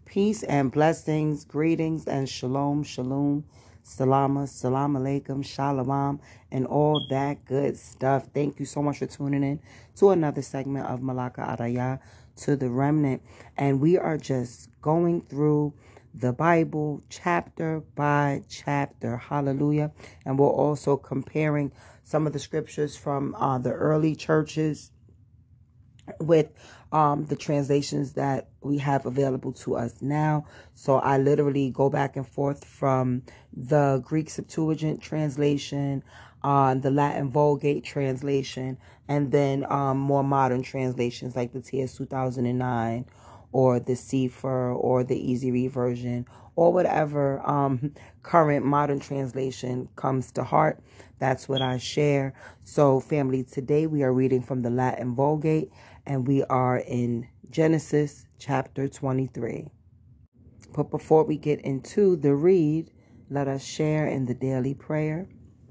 Peace and blessings, greetings and shalom, shalom, salama, salam alaikum, shalom, and all that good stuff. Thank you so much for tuning in to another segment of Malaka Araya, to the remnant. And we are just going through the Bible chapter by chapter. Hallelujah. And we're also comparing some of the scriptures from the early churches with the translations that we have available to us now. So I literally go back and forth from the Greek Septuagint translation, the Latin Vulgate translation, and then more modern translations like the TS 2009 or the Sefer or the Easy Read version, or whatever current modern translation comes to heart. That's what I share. So family, today we are reading from the Latin Vulgate, and we are in Genesis chapter 23. But before we get into the read, let us share in the daily prayer.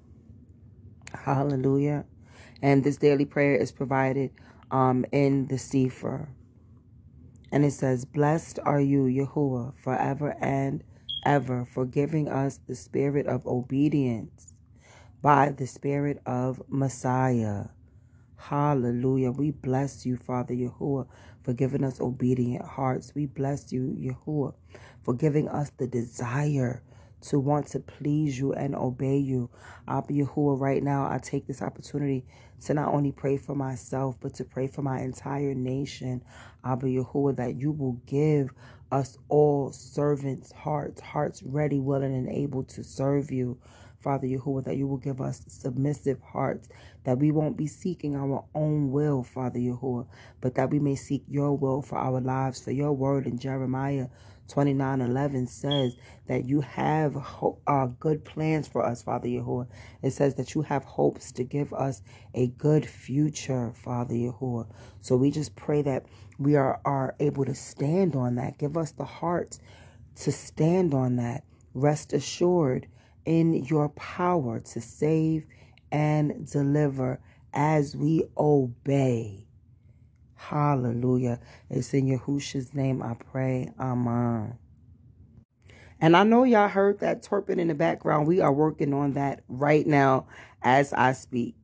Hallelujah. And this daily prayer is provided in the Sefer. And it says, "Blessed are you, Yahuwah, forever and ever, for giving us the spirit of obedience by the spirit of Messiah." Hallelujah. We bless you, Father Yahuwah, for giving us obedient hearts. We bless you, Yahuwah, for giving us the desire to want to please you and obey you. Abba Yahuwah, right now, I take this opportunity to not only pray for myself, but to pray for my entire nation. Abba Yahuwah, that you will give us all servants' hearts ready, willing, and able to serve you. Father Yahuwah, that you will give us submissive hearts, that we won't be seeking our own will, Father Yahuwah, but that we may seek your will for our lives. For your word in Jeremiah 29:11 says that you have good plans for us, Father Yahuwah. It says that you have hopes to give us a good future, Father Yahuwah. So we just pray that we are able to stand on that. Give us the heart to stand on that. Rest assured in your power to save and deliver as we obey. Hallelujah. It's in Yahushua's name I pray. Amen. And I know y'all heard that twerping in the background. We are working on that right now as I speak.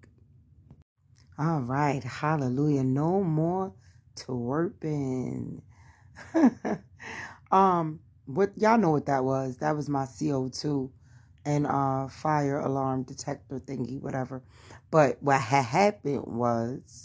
All right. Hallelujah. No more twerping. What y'all know what that was? That was my CO2 and fire alarm detector thingy, whatever. But what had happened was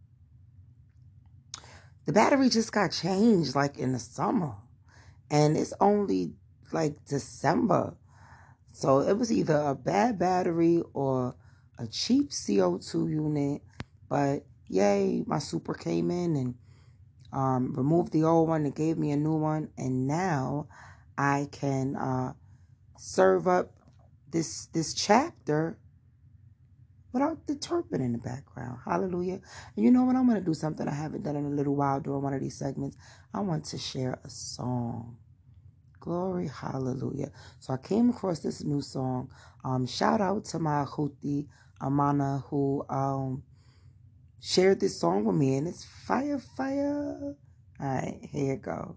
the battery just got changed like in the summer, and it's only like December. So it was either a bad battery or a cheap CO2 unit. But yay, my super came in and removed the old one and gave me a new one, and now I can serve up this chapter without the twerping in the background. Hallelujah. And you know what? I'm going to do something I haven't done in a little while during one of these segments. I want to share a song. Glory, hallelujah. So I came across this new song. Shout out to my Huti Amana, who shared this song with me, and it's fire, fire. All right, here you go.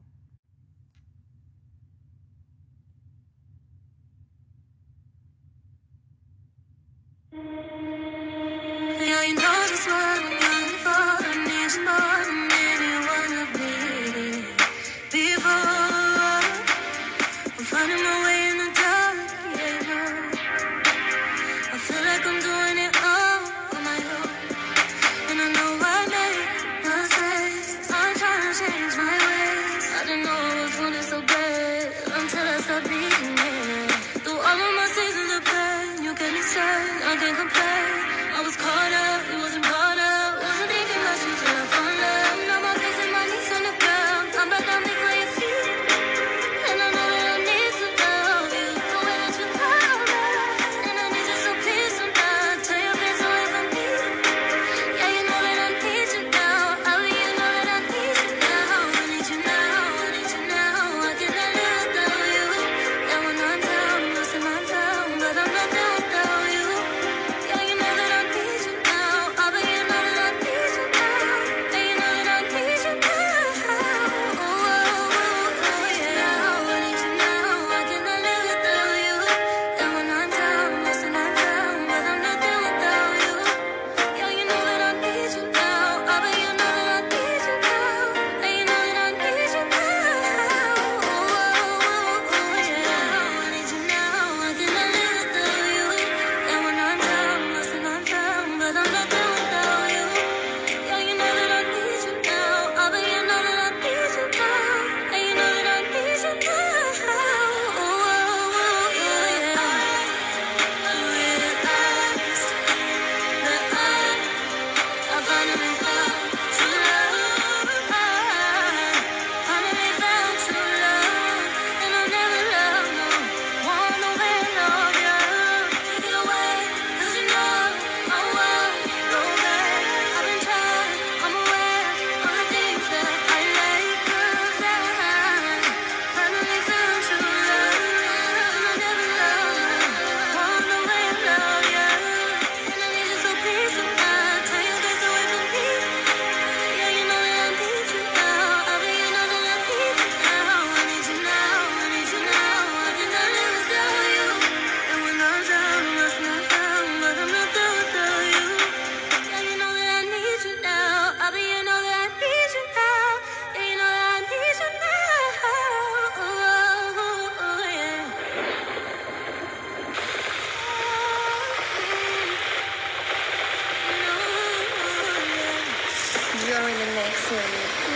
Yeah, you know just what I'm looking for. I need you more than anyone I've needed before. I'm finding my way in the dark, yeah, you know. I feel like I'm doing it all on my own. And I know I made mistakes. I'm trying to change my ways. I didn't know I was wanting so bad until I stopped needing it. Through all of my seasons of pain, you gave me strength. I can't complain. I was caught up, it was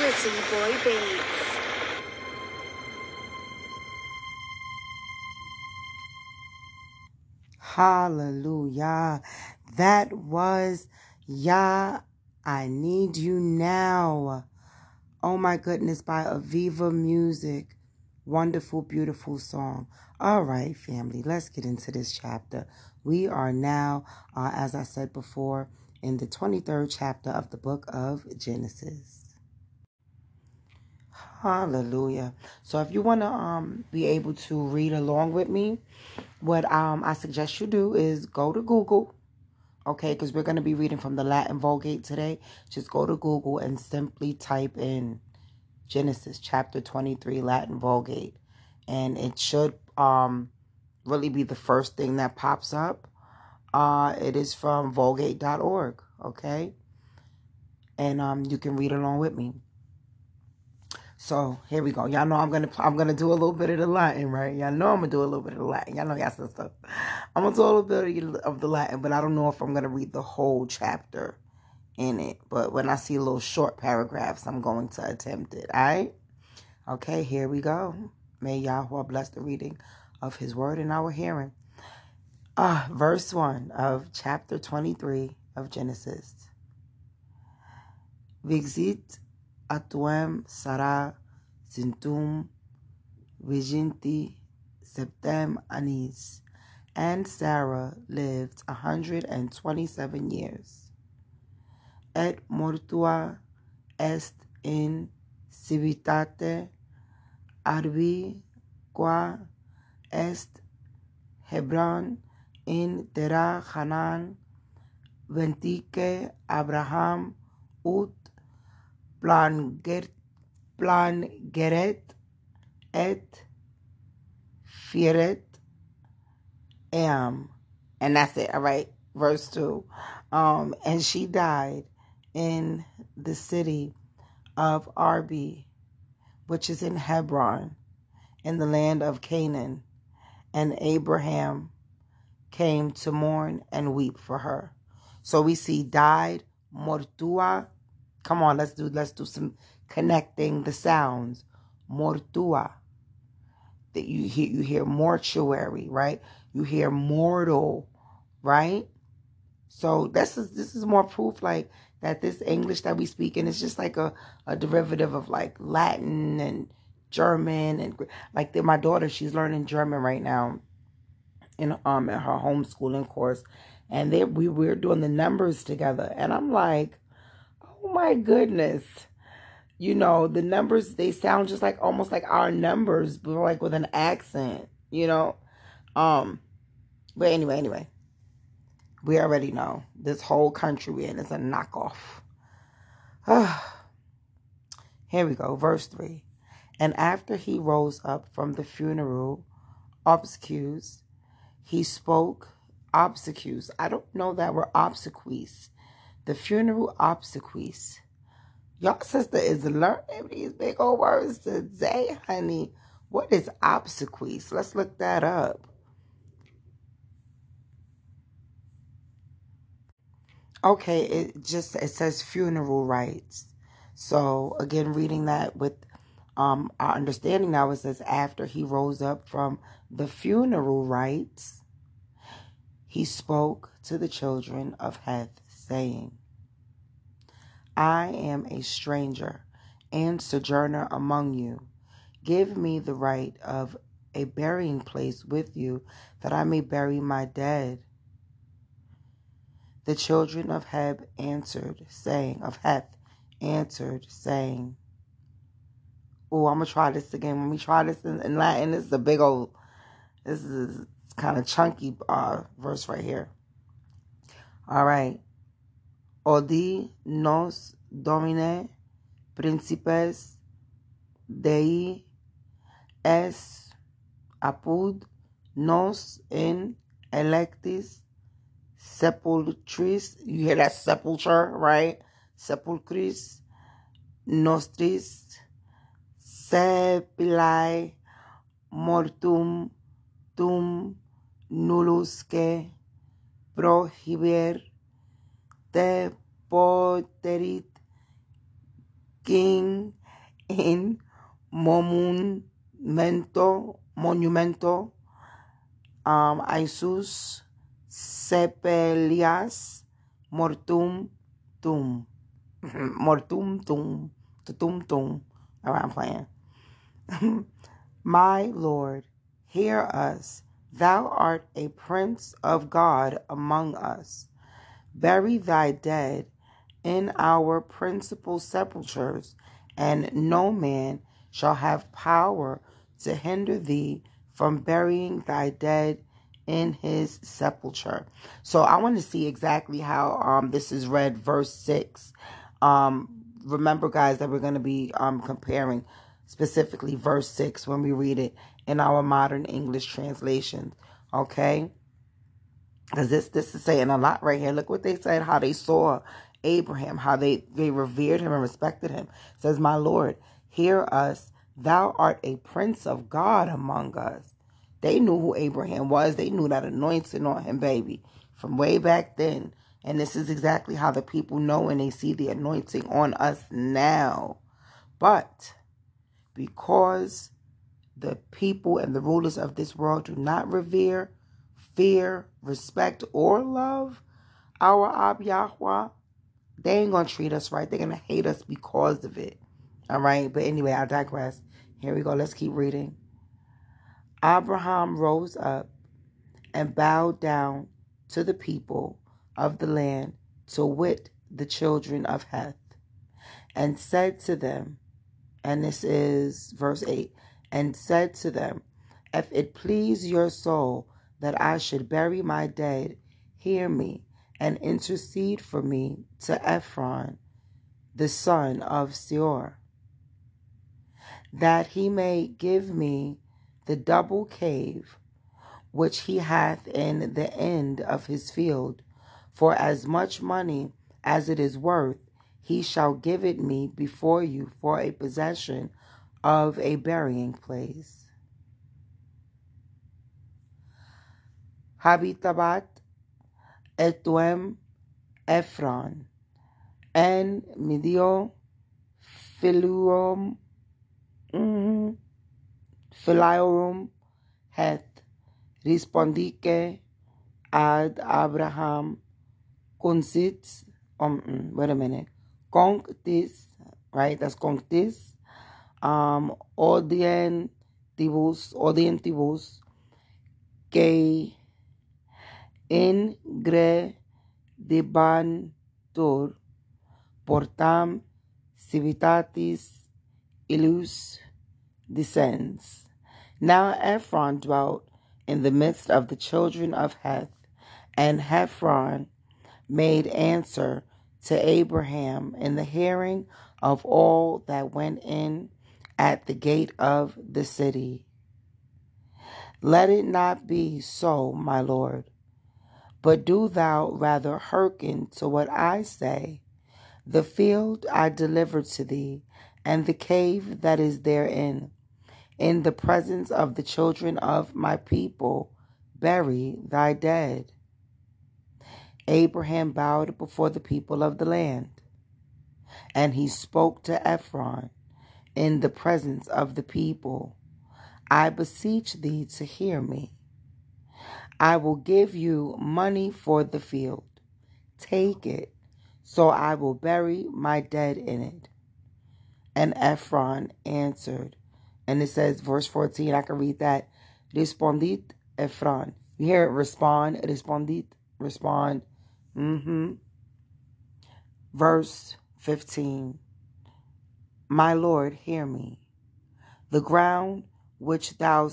Pretty Boy Beats. Hallelujah. That was Yah, I Need You Now. Oh my goodness, by Aviva Music. Wonderful, beautiful song. All right, family, let's get into this chapter. We are now, as I said before, in the 23rd chapter of the book of Genesis. Hallelujah. So if you want to be able to read along with me, what I suggest you do is go to Google, okay, because we're going to be reading from the Latin Vulgate today. Just go to Google and simply type in Genesis chapter 23 Latin Vulgate, and it should really be the first thing that pops up. It is from vulgate.org, okay, and you can read along with me. So here we go. Y'all know I'm gonna do a little bit of the Latin, right? Y'all know I'm gonna do a little bit of the Latin. Y'all know y'all some stuff. I'm gonna do a little bit of the Latin, but I don't know if I'm gonna read the whole chapter in it. But when I see little short paragraphs, I'm going to attempt it. All right? Okay, here we go. May Yahweh bless the reading of His word in our hearing. Verse 1 of chapter 23 of Genesis. Vixit atuem Sarah Zintum Viginti Septem Anis. And Sarah lived 127 years. Et mortua est in civitate arbi qua est Hebron in terra Hanan ventique Abraham ut plangeret et fieret am. And that's it. All right. Verse 2. And she died in the city of Arbi, which is in Hebron, in the land of Canaan. And Abraham came to mourn and weep for her. So we see died, mortua. Come on, let's do some connecting the sounds. Mortua. That you hear mortuary, right? You hear mortal, right? So this is more proof like that this English that we speak in is just like a derivative of like Latin and German, and like my daughter, she's learning German right now in her homeschooling course, and we're doing the numbers together, and I'm like, oh my goodness, the numbers, they sound just like almost like our numbers, but like with an accent, but anyway, we already know this whole country we're in is a knockoff. Here we go, verse 3. And after he rose up from the funeral obsequies, he spoke obsequies. I don't know that word obsequies. The funeral obsequies. Y'all sister is learning these big old words today, honey. What is obsequies? Let's look that up. Okay, it says funeral rites. So again, reading that with our understanding now, it says after he rose up from the funeral rites, he spoke to the children of Heth, saying, I am a stranger and sojourner among you. Give me the right of a burying place with you, that I may bury my dead. The children of Heth answered, saying, oh, I'm going to try this again. When we try this in Latin, this is kind of chunky verse right here. All right. Odi nos domine principes Dei es apud nos in electis sepulchris. You hear that sepulture, right? Sepulchris nostris sepilae mortum tum nullusque prohiber te poterit king in monumento Isus sepelias mortum tum. Mortum tum. Tum tum. All right, I'm playing. My Lord, hear us. Thou art a prince of God among us. Bury thy dead in our principal sepulchres, and no man shall have power to hinder thee from burying thy dead in his sepulchre. So I want to see exactly how this is read, verse 6. Remember, guys, that we're going to be comparing specifically verse 6 when we read it in our modern English translations, okay? Because this is saying a lot right here. Look what they said, how they saw Abraham, how they revered him and respected him. It says, my Lord, hear us. Thou art a prince of God among us. They knew who Abraham was. They knew that anointing on him, baby, from way back then. And this is exactly how the people know when they see the anointing on us now. But because the people and the rulers of this world do not revere, fear, respect, or love our Ab Yahweh, they ain't going to treat us right. They're going to hate us because of it. All right? But anyway, I digress. Here we go. Let's keep reading. Abraham rose up and bowed down to the people of the land, to wit, the children of Heth, and said to them, and this is verse 8, and said to them, if it please your soul that I should bury my dead, hear me, and intercede for me to Ephron, the son of Seor, that he may give me the double cave which he hath in the end of his field, for as much money as it is worth, he shall give it me before you for a possession of a burying place. Habitabat etuem Ephron, en medio filiorum Heth, respondique ad Abraham concits, wait a minute, conctis, right, that's conctis, audientibus, que ingredebantur portam civitatis illus descends. Now Ephron dwelt in the midst of the children of Heth, and Ephron made answer to Abraham in the hearing of all that went in at the gate of the city. Let it not be so, my Lord, but do thou rather hearken to what I say. The field I deliver to thee, and the cave that is therein. In the presence of the children of my people, bury thy dead. Abraham bowed before the people of the land, and he spoke to Ephron in the presence of the people. I beseech thee to hear me. I will give you money for the field. Take it, so I will bury my dead in it. And Ephron answered, and it says, verse 14, I can read that. Respondit Ephron. You hear it, respond, respondit, respond. Verse 15. My Lord, hear me. The ground which thou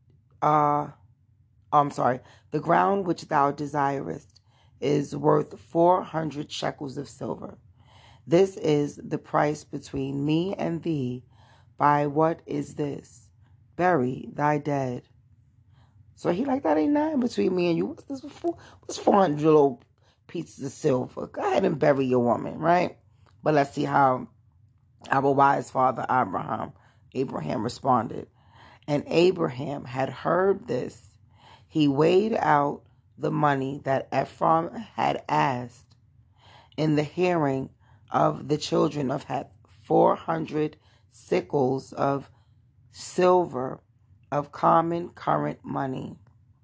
the ground which thou desirest is worth 400 shekels of silver. This is the price between me and thee. By what is this? Bury thy dead. So he like, that ain't nothing between me and you. What's this for? What's 400 little pieces of silver? Go ahead and bury your woman, right? But let's see how our wise father Abraham responded. And Abraham had heard this. He weighed out the money that Ephron had asked in the hearing of the children of Heth, 400 sickles of silver of common current money.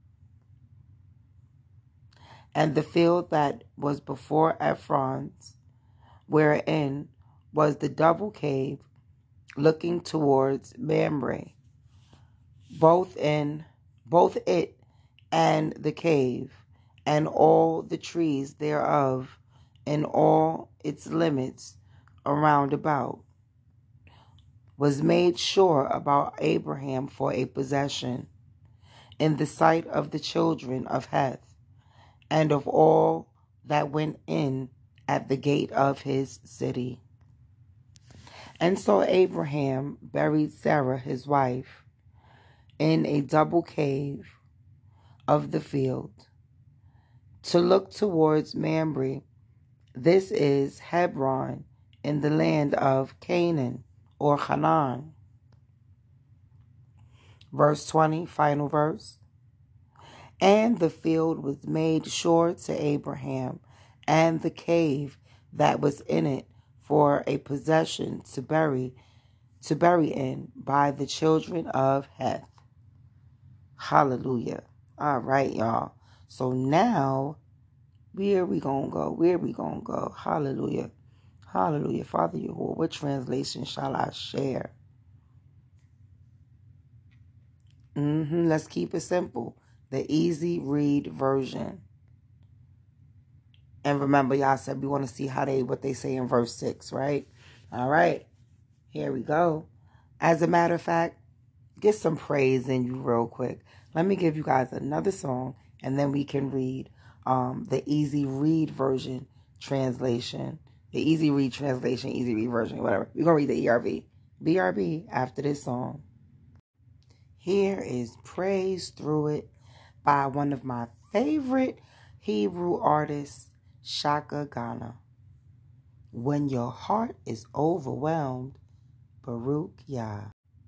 And the field that was before Ephron's, wherein was the double cave, looking towards Mamre, both it and the cave, and all the trees thereof, and all its limits around about, was made sure about Abraham for a possession in the sight of the children of Heth, and of all that went in at the gate of his city. And so Abraham buried Sarah his wife in a double cave of the field, to look towards Mamre. This is Hebron in the land of Canaan or Canaan. Verse 20, final verse. And the field was made sure to Abraham, and the cave that was in it for a possession to bury in by the children of Heth. Hallelujah. All right, y'all. So now, where we gonna go? Where we gonna go? Hallelujah. Hallelujah. Father Yahuwah, what translation shall I share? Let's keep it simple. The easy read version. And remember, y'all said we want to see what they say in verse 6, right? All right. Here we go. As a matter of fact, get some praise in you real quick. Let me give you guys another song, and then we can read the easy read version translation. The easy read translation, easy read version, whatever. We're going to read the ERV. BRB after this song. Here is Praise Through It by one of my favorite Hebrew artists, Shaka Ghana. When your heart is overwhelmed, Baruch Yah.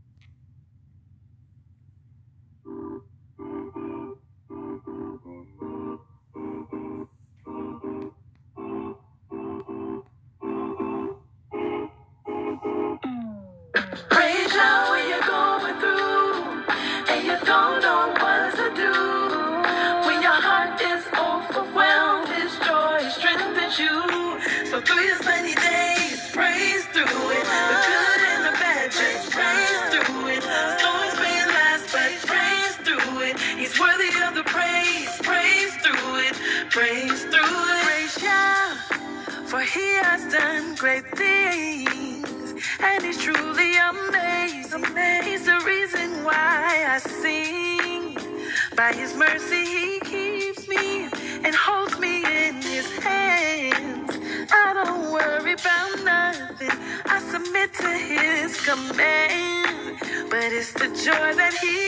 Praise Yah when you're going through and you don't know what to do. When your heart is overwhelmed, His joy strengthens you. So through your sunny days, praise through it. The good and the bad, just praise through it. Storms may last, but praise through it. He's worthy of the praise. Praise through it. Praise through it. Praise Yah, for He has done great things, and He's truly amazing. He's the reason why I sing. By His mercy He keeps me and holds me in His hands. I don't worry about nothing. I submit to His command. But it's the joy that He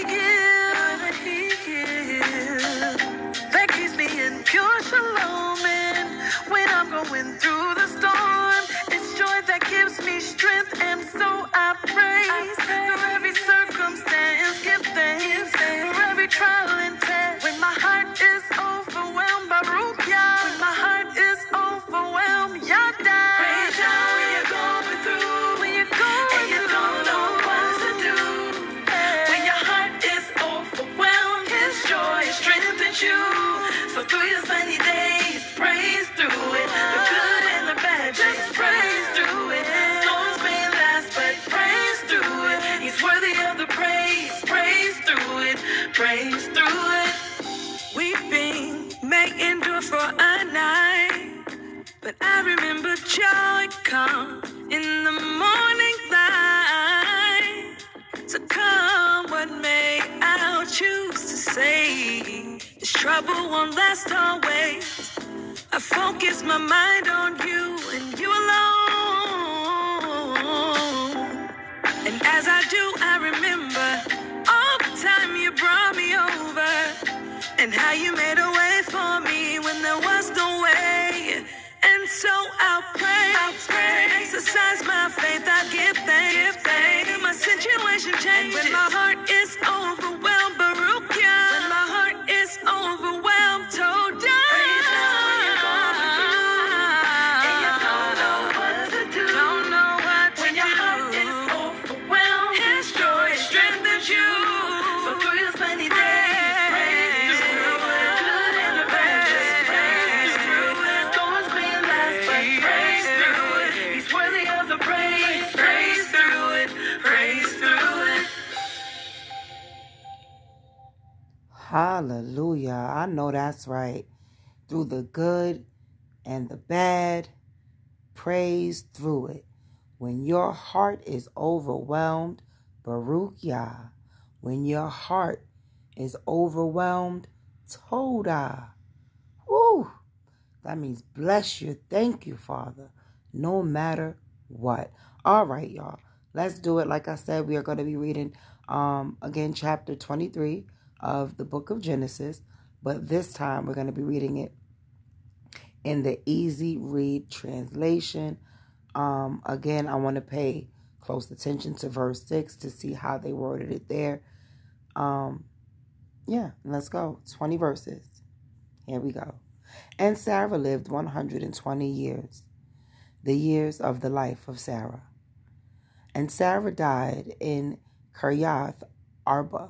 gives, that keeps me in pure shalom. And when I'm going through the storm, it's joy that gives me strength. And so I praise through every circumstance. Give thanks for every trial and test. When my heart is overwhelmed, Baruch Yah. When my heart is overwhelmed, Yada. Praise Yah when you're going through, when you're going and you don't know what to do. When your heart is overwhelmed, His joy strengthens you. So through your sunny days, praise through it. The good and the bad, just praise through it. Storms may last, but praise through it. He's worthy of the praise. Praise through it. Praise through it. Weeping may endure for a night, but I remember joy come in the morning light. So come what may, I'll choose to say, this trouble won't last always. I focus my mind on you and you alone. And as I do, I remember all the time you brought me over, and how you made a way for me when there was no way. And so I'll pray, to exercise my faith. I give thanks, and my situation changes. And when my heart is overwhelmed, Baruch Yah. When my heart is overwhelmed, told Yah. Praise Yah when you're going through, and you don't know what to do. When your heart is overwhelmed, Hallelujah. I know that's right. Through the good and the bad, praise through it. When your heart is overwhelmed, Baruch Yah. When your heart is overwhelmed, Todah. Woo! That means bless you. Thank you, Father. No matter what. All right, y'all. Let's do it. Like I said, we are going to be reading, again, chapter 23 of the book of Genesis. But this time, we're going to be reading it in the Easy Read translation. Again, I want to pay close attention to verse 6 to see how they worded it there. Yeah, let's go. 20 verses. Here we go. And Sarah lived 120 years, the years of the life of Sarah. And Sarah died in Kiriath Arba,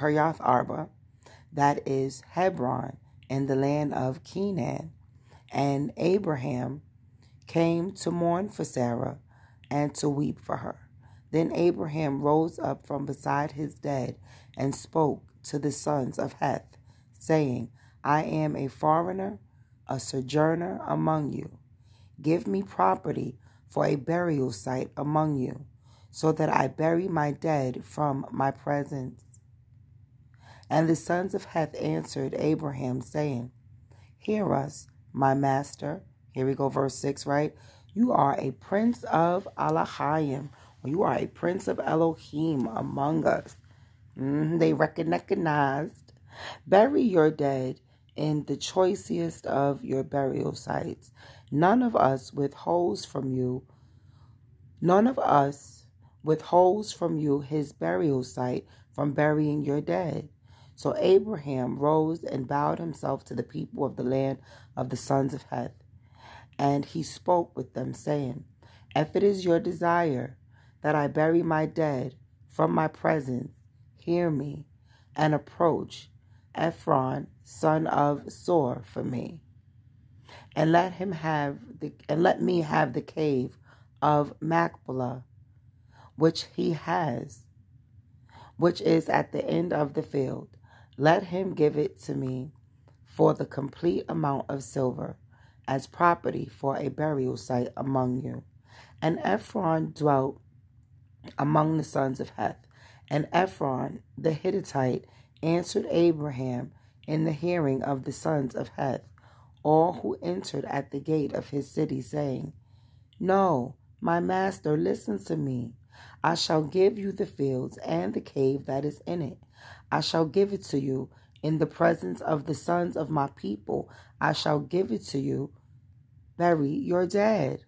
that is Hebron, in the land of Canaan. And Abraham came to mourn for Sarah and to weep for her. Then Abraham rose up from beside his dead and spoke to the sons of Heth, saying, I am a foreigner, a sojourner among you. Give me property for a burial site among you, so that I bury my dead from my presence. And the sons of Heth answered Abraham, saying, Hear us, my master. Here we go, verse 6, right? You are a prince of Elohim, or you are a prince of Elohim among us. They recognized. Bury your dead in the choicest of your burial sites. None of us withholds from you his burial site from burying your dead. So Abraham rose and bowed himself to the people of the land of the sons of Heth. And he spoke with them, saying, If it is your desire that I bury my dead from my presence, hear me, and approach Ephron, son of Sor, for me, and let me have the cave of Machpelah, which he has, which is at the end of the field. Let him give it to me for the complete amount of silver, as property for a burial site among you. And Ephron dwelt among the sons of Heth. And Ephron the Hittite answered Abraham in the hearing of the sons of Heth, all who entered at the gate of his city, saying, No, my master, listen to me. I shall give you the fields and the cave that is in it. I shall give it to you in the presence of the sons of my people. I shall give it to you. Bury your dead.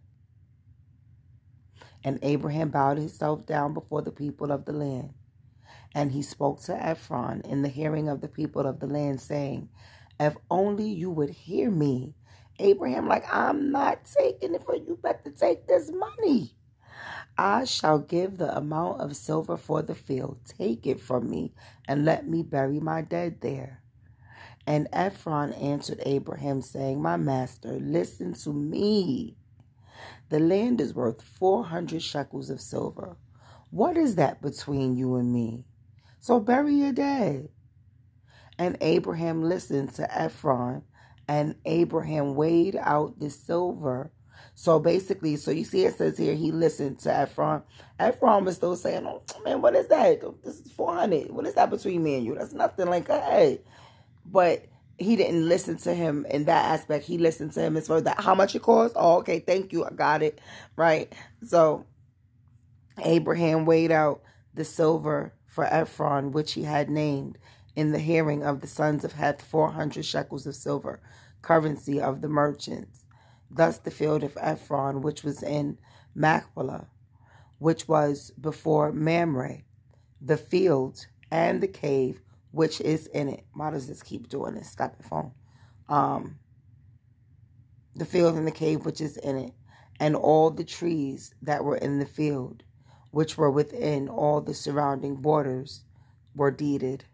And Abraham bowed himself down before the people of the land. And he spoke to Ephron in the hearing of the people of the land, saying, If only you would hear me. Abraham, I'm not taking it for you, better take this money. I shall give the amount of silver for the field. Take it from me, and let me bury my dead there. And Ephron answered Abraham, saying, My master, listen to me. The land is worth 400 shekels of silver. What is that between you and me? So bury your dead. And Abraham listened to Ephron, and Abraham weighed out the silver. So basically, you see it says here, he listened to Ephron. Ephron was still saying, Oh, man, what is that? This is 400. What is that between me and you? That's nothing, hey. But he didn't listen to him in that aspect. He listened to him as far as that. How much it costs? Oh, okay, thank you. I got it. Right? So Abraham weighed out the silver for Ephron, which he had named in the hearing of the sons of Heth 400 shekels of silver, currency of the merchants. Thus the field of Ephron, which was in Machpelah, which was before Mamre, the field and the cave which is in it. Why does this keep doing this? Stop your phone. The field and the cave which is in it, and all the trees that were in the field, which were within all the surrounding borders, were deeded.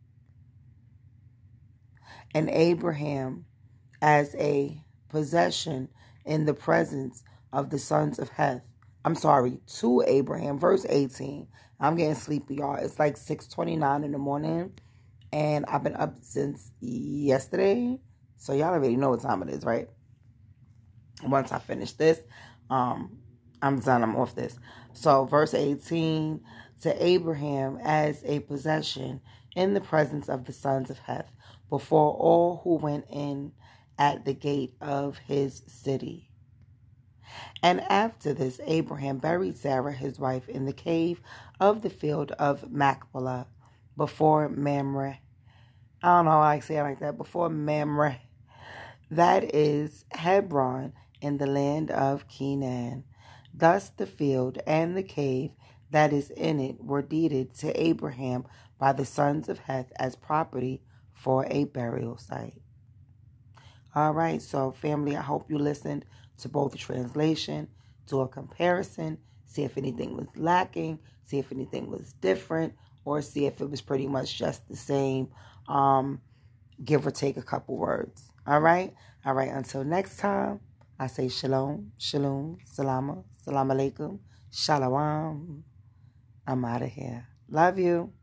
And Abraham, as a possession in the presence of the sons of Heth. To Abraham, verse 18. I'm getting sleepy, y'all. It's 6:29 in the morning. And I've been up since yesterday. So y'all already know what time it is, right? Once I finish this, I'm done. I'm off this. So verse 18, to Abraham as a possession in the presence of the sons of Heth, before all who went in at the gate of his city. And after this, Abraham buried Sarah, his wife, in the cave of the field of Machpelah, before Mamre. I don't know why I say it like that. Before Mamre. That is Hebron, in the land of Canaan. Thus the field and the cave that is in it were deeded to Abraham by the sons of Heth as property for a burial site. All right, so family, I hope you listened to both the translation, do a comparison, see if anything was lacking, see if anything was different, or see if it was pretty much just the same, give or take a couple words. All right, until next time, I say shalom, shalom, salama, salam alaikum, shalom. I'm out of here. Love you.